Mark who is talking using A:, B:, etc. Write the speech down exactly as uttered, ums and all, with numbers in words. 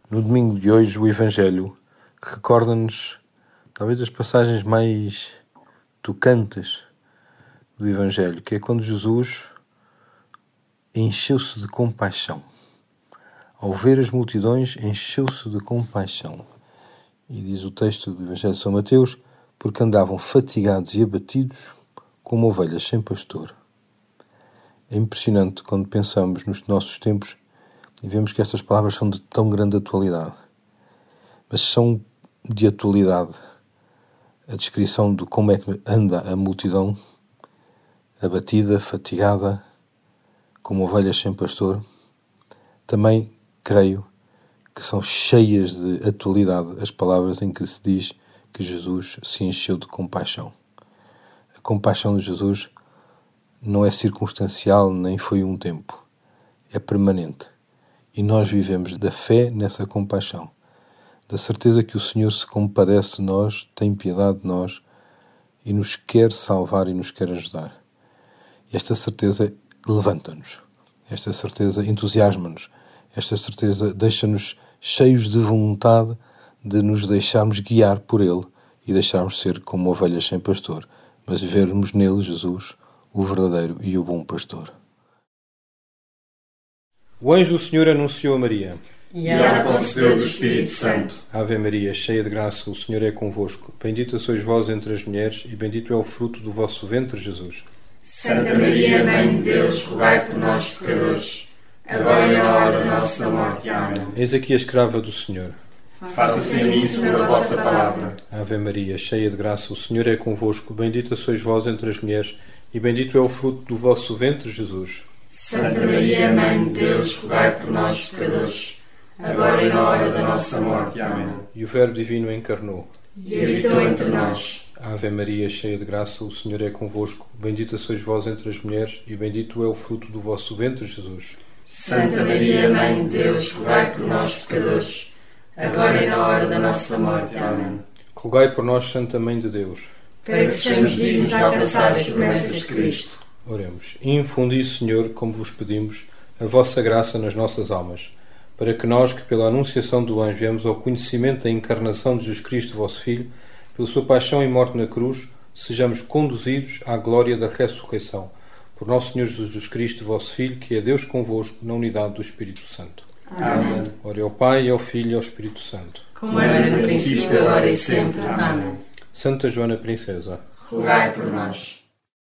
A: No domingo de hoje, o Evangelho recorda-nos talvez as passagens mais tocantes do Evangelho, que é quando Jesus encheu-se de compaixão. Ao ver as multidões, encheu-se de compaixão. E diz o texto do Evangelho de São Mateus, porque andavam fatigados e abatidos como ovelhas sem pastor. É impressionante quando pensamos nos nossos tempos e vemos que estas palavras são de tão grande atualidade. Mas são de atualidade a descrição de como é que anda a multidão, abatida, fatigada, como ovelhas sem pastor. Também creio que são cheias de atualidade as palavras em que se diz que Jesus se encheu de compaixão. A compaixão de Jesus não é circunstancial nem foi um tempo, é permanente. E nós vivemos da fé nessa compaixão, da certeza que o Senhor se compadece de nós, tem piedade de nós e nos quer salvar e nos quer ajudar. E esta certeza levanta-nos, esta certeza entusiasma-nos, esta certeza deixa-nos cheios de vontade de nos deixarmos guiar por Ele e deixarmos ser como ovelhas sem pastor, mas vermos nele Jesus, o verdadeiro e o bom pastor.
B: O anjo do Senhor anunciou a Maria.
C: E ela concebeu do Espírito Santo.
B: Ave Maria, cheia de graça, o Senhor é convosco. Bendita sois vós entre as mulheres, e bendito é o fruto do vosso ventre, Jesus.
C: Santa Maria, Mãe de Deus, rogai por nós, pecadores, agora e na hora da nossa morte. Amém.
B: Eis aqui a escrava do Senhor.
C: Faça-se em mim segundo a vossa palavra.
B: Ave Maria, cheia de graça, o Senhor é convosco. Bendita sois vós entre as mulheres, e bendito é o fruto do vosso ventre, Jesus.
C: Santa Maria, Mãe de Deus, rogai por nós, pecadores, agora e na hora da nossa morte. Amém.
B: E o Verbo Divino encarnou
C: E habitou entre nós.
B: Ave Maria, cheia de graça, o Senhor é convosco. Bendita sois vós entre as mulheres, e bendito é o fruto do vosso ventre, Jesus.
C: Santa Maria, Mãe de Deus, rogai por nós, pecadores, agora e na hora da nossa morte. Amém.
B: Rogai por nós, Santa Mãe de Deus,
C: para que sejamos dignos de alcançar as promessas de Cristo.
B: Oremos. Infundi, Senhor, como vos pedimos, a vossa graça nas nossas almas, para que nós, que pela anunciação do anjo viemos ao conhecimento da encarnação de Jesus Cristo, vosso Filho, pela sua paixão e morte na cruz, sejamos conduzidos à glória da ressurreição. Por nosso Senhor Jesus Cristo, vosso Filho, que é Deus convosco, na unidade do Espírito Santo.
C: Amém.
B: Ore ao Pai, e ao Filho e ao Espírito Santo.
C: Como era no princípio, agora e sempre. Amém.
B: Santa Joana Princesa,
C: rogai por nós.